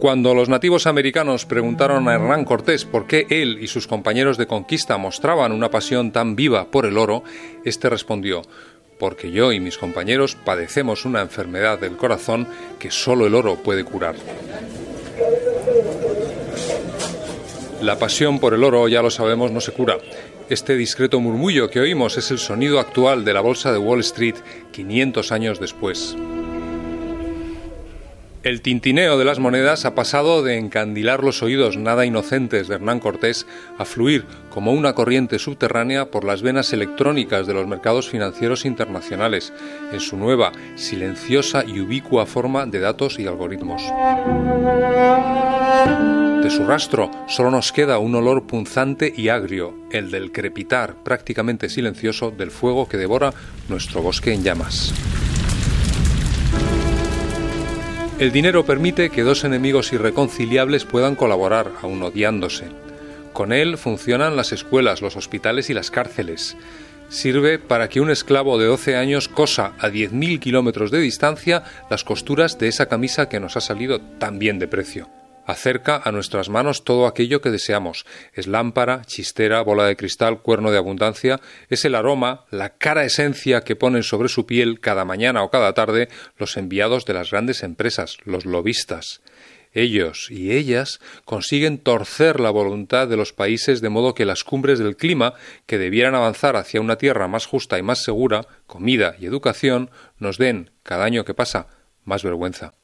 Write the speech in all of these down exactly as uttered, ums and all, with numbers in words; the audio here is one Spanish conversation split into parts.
Cuando los nativos americanos preguntaron a Hernán Cortés por qué él y sus compañeros de conquista mostraban una pasión tan viva por el oro, este respondió: porque yo y mis compañeros padecemos una enfermedad del corazón que solo el oro puede curar. La pasión por el oro, ya lo sabemos, no se cura. Este discreto murmullo que oímos es el sonido actual de la bolsa de Wall Street quinientos años después. El tintineo de las monedas ha pasado de encandilar los oídos nada inocentes de Hernán Cortés a fluir como una corriente subterránea por las venas electrónicas de los mercados financieros internacionales, en su nueva, silenciosa y ubicua forma de datos y algoritmos. De su rastro solo nos queda un olor punzante y agrio, el del crepitar prácticamente silencioso del fuego que devora nuestro bosque en llamas. El dinero permite que dos enemigos irreconciliables puedan colaborar, aun odiándose. Con él funcionan las escuelas, los hospitales y las cárceles. Sirve para que un esclavo de doce años cosa a diez mil kilómetros de distancia las costuras de esa camisa que nos ha salido tan bien de precio. Acerca a nuestras manos todo aquello que deseamos. Es lámpara, chistera, bola de cristal, cuerno de abundancia. Es el aroma, la cara esencia que ponen sobre su piel cada mañana o cada tarde los enviados de las grandes empresas, los lobistas. Ellos y ellas consiguen torcer la voluntad de los países de modo que las cumbres del clima, que debieran avanzar hacia una tierra más justa y más segura, comida y educación, nos den, cada año que pasa, más vergüenza.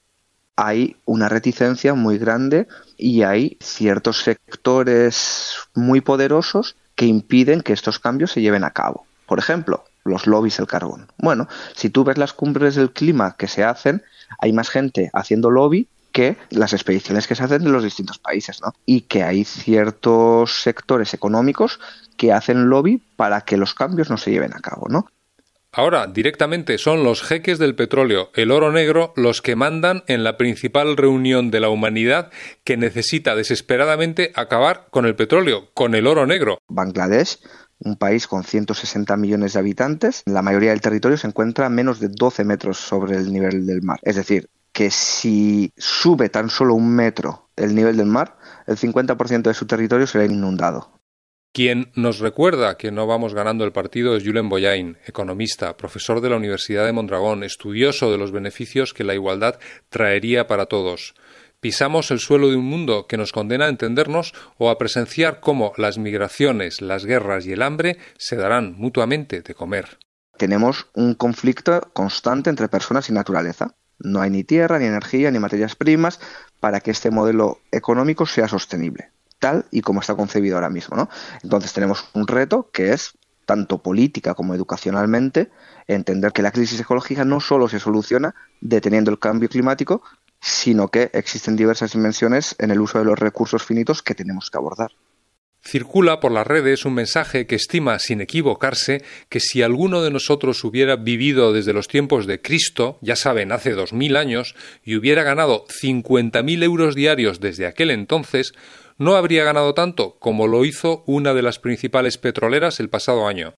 Hay una reticencia muy grande y hay ciertos sectores muy poderosos que impiden que estos cambios se lleven a cabo. Por ejemplo, los lobbies del carbón. Bueno, si tú ves las cumbres del clima que se hacen, hay más gente haciendo lobby que las expediciones que se hacen en los distintos países, ¿no? Y que hay ciertos sectores económicos que hacen lobby para que los cambios no se lleven a cabo, ¿no? Ahora, directamente, son los jeques del petróleo, el oro negro, los que mandan en la principal reunión de la humanidad que necesita desesperadamente acabar con el petróleo, con el oro negro. Bangladesh, un país con ciento sesenta millones de habitantes, la mayoría del territorio se encuentra a menos de doce metros sobre el nivel del mar. Es decir, que si sube tan solo un metro el nivel del mar, el cincuenta por ciento de su territorio será inundado. Quien nos recuerda que no vamos ganando el partido es Julen Boyain, economista, profesor de la Universidad de Mondragón, estudioso de los beneficios que la igualdad traería para todos. Pisamos el suelo de un mundo que nos condena a entendernos o a presenciar cómo las migraciones, las guerras y el hambre se darán mutuamente de comer. Tenemos un conflicto constante entre personas y naturaleza. No hay ni tierra, ni energía, ni materias primas para que este modelo económico sea sostenible, tal y como está concebido ahora mismo, ¿no? Entonces tenemos un reto que es, tanto política como educacionalmente, entender que la crisis ecológica no solo se soluciona deteniendo el cambio climático, sino que existen diversas dimensiones en el uso de los recursos finitos que tenemos que abordar. Circula por las redes un mensaje que estima, sin equivocarse, que si alguno de nosotros hubiera vivido desde los tiempos de Cristo, ya saben, hace dos mil años, y hubiera ganado cincuenta mil euros diarios desde aquel entonces, no habría ganado tanto como lo hizo una de las principales petroleras el pasado año.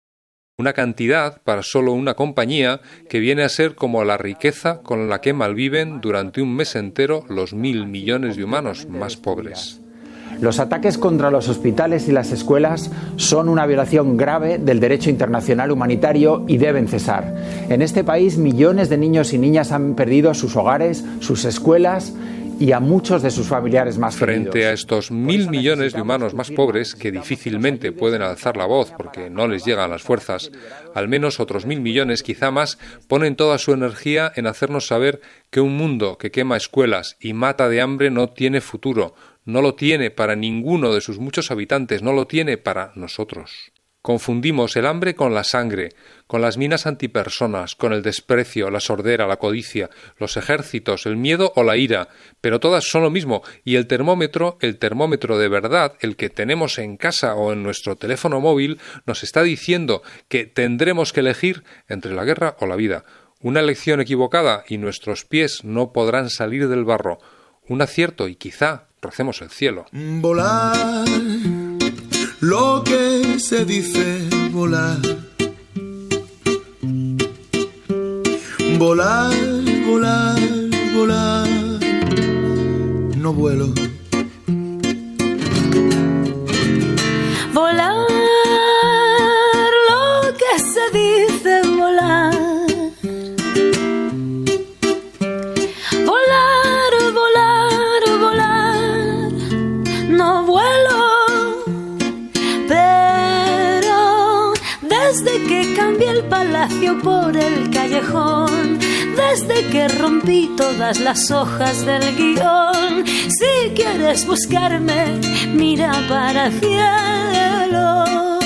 Una cantidad para solo una compañía que viene a ser como la riqueza con la que malviven durante un mes entero los mil millones de humanos más pobres. Los ataques contra los hospitales y las escuelas son una violación grave del derecho internacional humanitario y deben cesar. En este país, millones de niños y niñas han perdido sus hogares, sus escuelas y a muchos de sus familiares más queridos. Frente a estos mil millones de humanos más pobres que difícilmente pueden alzar la voz porque no les llegan las fuerzas, al menos otros mil millones, quizá más, ponen toda su energía en hacernos saber que un mundo que quema escuelas y mata de hambre no tiene futuro. No lo tiene para ninguno de sus muchos habitantes, no lo tiene para nosotros. Confundimos el hambre con la sangre, con las minas antipersonas, con el desprecio, la sordera, la codicia, los ejércitos, el miedo o la ira, pero todas son lo mismo, y el termómetro, el termómetro de verdad, el que tenemos en casa o en nuestro teléfono móvil, nos está diciendo que tendremos que elegir entre la guerra o la vida. Una elección equivocada y nuestros pies no podrán salir del barro. Un acierto y quizá recemos el cielo. Volar, lo que se dice volar. Volar, volar, volar. no vuelo. Volar, lo que se dice volar. Volar, volar, volar. No vuelo, pero desde que cambié el palacio por el callejón, desde que rompí todas las hojas del guión, si quieres buscarme, mira para el cielo.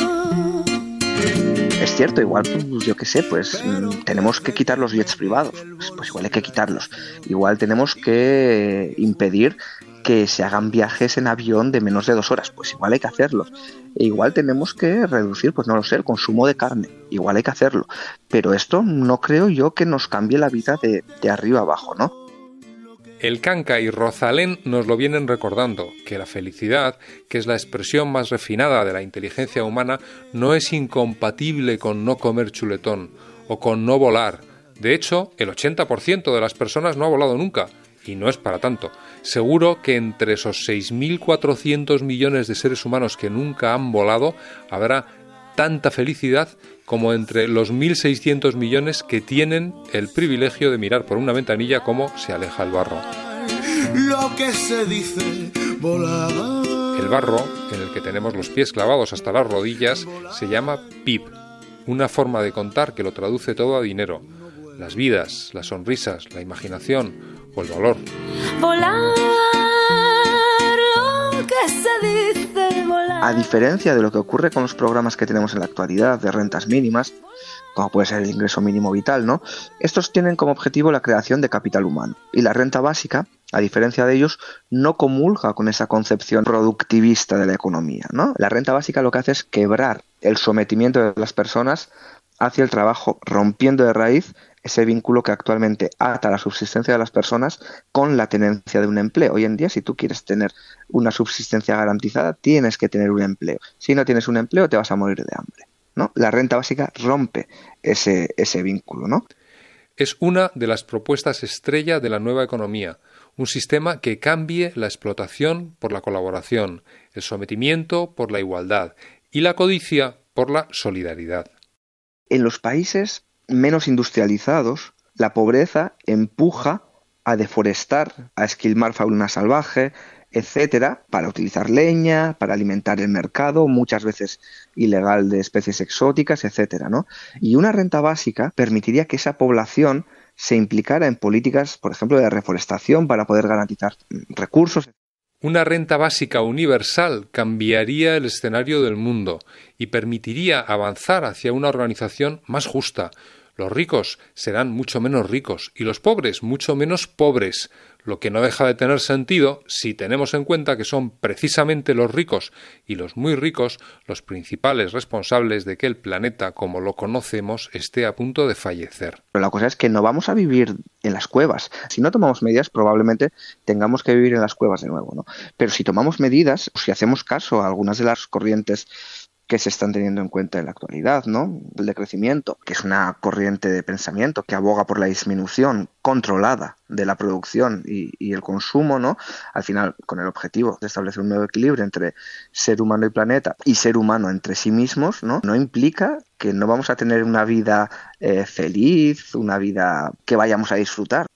Es cierto, igual, pues, yo qué sé, pues tenemos que quitar los jets privados, pues, pues igual hay que quitarlos. Igual tenemos que impedir que se hagan viajes en avión de menos de dos horas, pues igual hay que hacerlos. E igual tenemos que reducir, pues no lo sé, el consumo de carne, igual hay que hacerlo. Pero esto no creo yo que nos cambie la vida de, de arriba abajo, ¿no? El Canca y Rosalén nos lo vienen recordando, que la felicidad, que es la expresión más refinada de la inteligencia humana, no es incompatible con no comer chuletón o con no volar. De hecho, el ochenta por ciento de las personas no ha volado nunca, y no es para tanto. Seguro que entre esos seis mil cuatrocientos millones de seres humanos que nunca han volado, habrá tanta felicidad como entre los mil seiscientos millones que tienen el privilegio de mirar por una ventanilla cómo se aleja el barro. Lo que se dice volar. El barro, en el que tenemos los pies clavados hasta las rodillas, se llama P I B, una forma de contar que lo traduce todo a dinero. Las vidas, las sonrisas, la imaginación o el valor. Volar, lo que se dice volar. A diferencia de lo que ocurre con los programas que tenemos en la actualidad de rentas mínimas, como puede ser el ingreso mínimo vital, ¿no? Estos tienen como objetivo la creación de capital humano. Y la renta básica, a diferencia de ellos, no comulga con esa concepción productivista de la economía, ¿no? La renta básica lo que hace es quebrar el sometimiento de las personas hacia el trabajo, rompiendo de raíz ese vínculo que actualmente ata la subsistencia de las personas con la tenencia de un empleo. Hoy en día, si tú quieres tener una subsistencia garantizada, tienes que tener un empleo. Si no tienes un empleo, te vas a morir de hambre, ¿no? La renta básica rompe ese, ese vínculo, ¿no? Es una de las propuestas estrella de la nueva economía, un sistema que cambie la explotación por la colaboración, el sometimiento por la igualdad y la codicia por la solidaridad. En los países menos industrializados, la pobreza empuja a deforestar, a esquilmar fauna salvaje, etcétera, para utilizar leña, para alimentar el mercado, muchas veces ilegal, de especies exóticas, etcétera, ¿no? Y una renta básica permitiría que esa población se implicara en políticas, por ejemplo, de reforestación para poder garantizar recursos. Una renta básica universal cambiaría el escenario del mundo y permitiría avanzar hacia una organización más justa. Los ricos serán mucho menos ricos y los pobres mucho menos pobres, lo que no deja de tener sentido si tenemos en cuenta que son precisamente los ricos y los muy ricos los principales responsables de que el planeta, como lo conocemos, esté a punto de fallecer. Pero la cosa es que no vamos a vivir en las cuevas. Si no tomamos medidas, probablemente tengamos que vivir en las cuevas de nuevo, ¿no? Pero si tomamos medidas, si hacemos caso a algunas de las corrientes que se están teniendo en cuenta en la actualidad, ¿no? El decrecimiento, que es una corriente de pensamiento que aboga por la disminución controlada de la producción y, y el consumo, ¿no? Al final, con el objetivo de establecer un nuevo equilibrio entre ser humano y planeta y ser humano entre sí mismos, ¿no? No implica que no vamos a tener una vida eh, feliz, una vida que vayamos a disfrutar.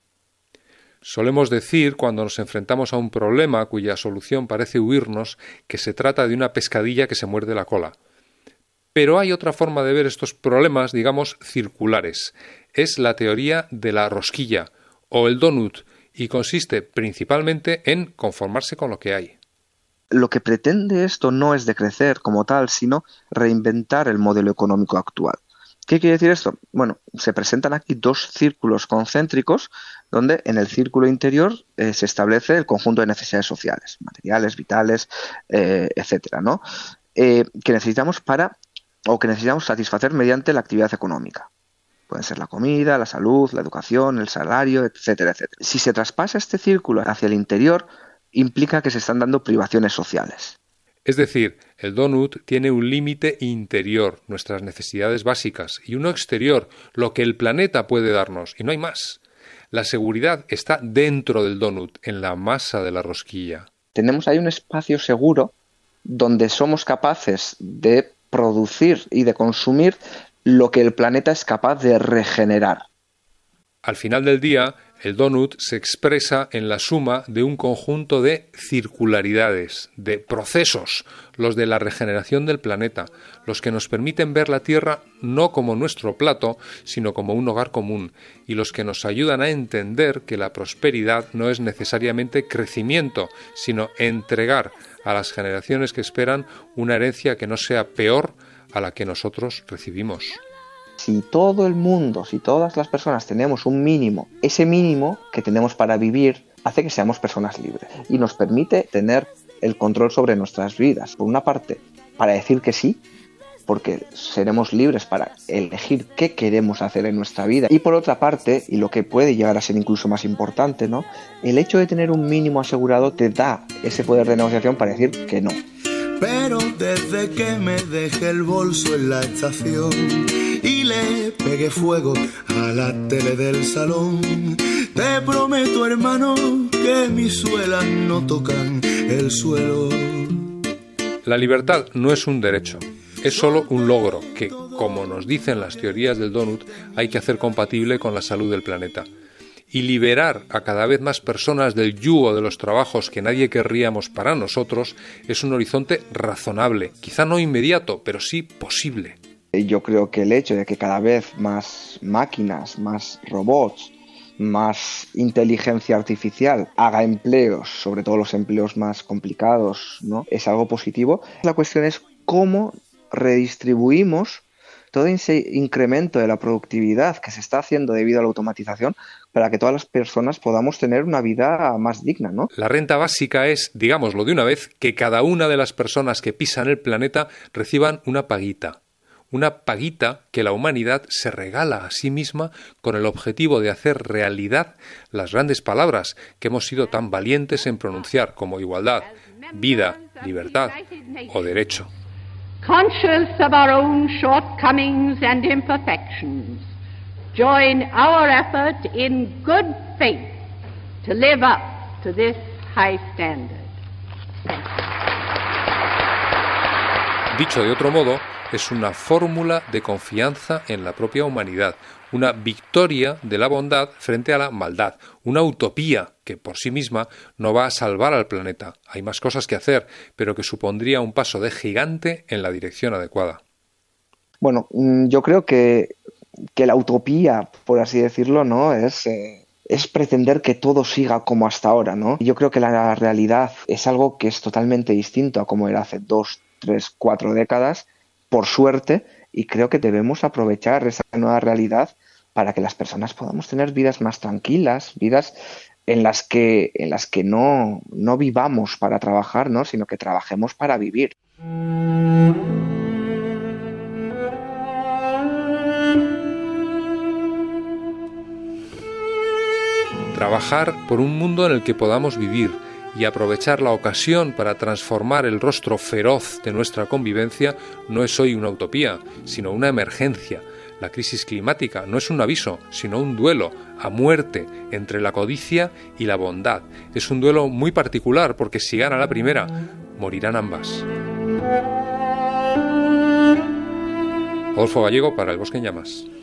Solemos decir, cuando nos enfrentamos a un problema cuya solución parece huirnos, que se trata de una pescadilla que se muerde la cola. Pero hay otra forma de ver estos problemas, digamos, circulares. Es la teoría de la rosquilla, o el donut, y consiste principalmente en conformarse con lo que hay. Lo que pretende esto no es decrecer como tal, sino reinventar el modelo económico actual. ¿Qué quiere decir esto? Bueno, se presentan aquí dos círculos concéntricos donde en el círculo interior eh, se establece el conjunto de necesidades sociales, materiales, vitales, eh, etcétera, ¿no? Eh, que necesitamos para o que necesitamos satisfacer mediante la actividad económica. Pueden ser la comida, la salud, la educación, el salario, etcétera, etcétera. Si se traspasa este círculo hacia el interior, implica que se están dando privaciones sociales. Es decir, el donut tiene un límite interior, nuestras necesidades básicas, y uno exterior, lo que el planeta puede darnos, y no hay más. La seguridad está dentro del donut, en la masa de la rosquilla. Tenemos ahí un espacio seguro donde somos capaces de producir y de consumir lo que el planeta es capaz de regenerar. Al final del día, el donut se expresa en la suma de un conjunto de circularidades, de procesos, los de la regeneración del planeta, los que nos permiten ver la Tierra no como nuestro plato, sino como un hogar común, y los que nos ayudan a entender que la prosperidad no es necesariamente crecimiento, sino entregar a las generaciones que esperan una herencia que no sea peor a la que nosotros recibimos. Si todo el mundo, si todas las personas tenemos un mínimo, ese mínimo que tenemos para vivir hace que seamos personas libres y nos permite tener el control sobre nuestras vidas. Por una parte, para decir que sí, porque seremos libres para elegir qué queremos hacer en nuestra vida. Y por otra parte, y lo que puede llegar a ser incluso más importante, ¿no? El hecho de tener un mínimo asegurado te da ese poder de negociación para decir que no. Pero desde que me dejé el bolso en la estación y le pegué fuego a la tele del salón, te prometo, hermano, que mis suelas no tocan el suelo. La libertad no es un derecho, es solo un logro que, como nos dicen las teorías del donut, hay que hacer compatible con la salud del planeta. Y liberar a cada vez más personas del yugo de los trabajos que nadie querríamos para nosotros es un horizonte razonable, quizá no inmediato, pero sí posible. Yo creo que el hecho de que cada vez más máquinas, más robots, más inteligencia artificial haga empleos, sobre todo los empleos más complicados, ¿no?, es algo positivo. La cuestión es cómo redistribuimos todo ese incremento de la productividad que se está haciendo debido a la automatización para que todas las personas podamos tener una vida más digna, ¿no? La renta básica es, digámoslo de una vez, que cada una de las personas que pisan el planeta reciban una paguita. Una paguita que la humanidad se regala a sí misma con el objetivo de hacer realidad las grandes palabras que hemos sido tan valientes en pronunciar como igualdad, vida, libertad o derecho. Conscious of our own shortcomings and imperfections, join our effort in good faith to live up to this high standard. Dicho de otro modo, es una fórmula de confianza en la propia humanidad, una victoria de la bondad frente a la maldad, una utopía que por sí misma no va a salvar al planeta. Hay más cosas que hacer, pero que supondría un paso de gigante en la dirección adecuada. Bueno, yo creo que, que la utopía, por así decirlo, ¿no?, es, eh, es pretender que todo siga como hasta ahora, ¿no? Yo creo que la realidad es algo que es totalmente distinto a como era hace dos, tres, cuatro décadas, por suerte, y creo que debemos aprovechar esa nueva realidad para que las personas podamos tener vidas más tranquilas, vidas en las que, en las que no, no vivamos para trabajar, ¿no?, sino que trabajemos para vivir. Trabajar por un mundo en el que podamos vivir y aprovechar la ocasión para transformar el rostro feroz de nuestra convivencia no es hoy una utopía, sino una emergencia. La crisis climática no es un aviso, sino un duelo a muerte entre la codicia y la bondad. Es un duelo muy particular porque si gana la primera, morirán ambas. Adolfo Gallego para El Bosque en Llamas.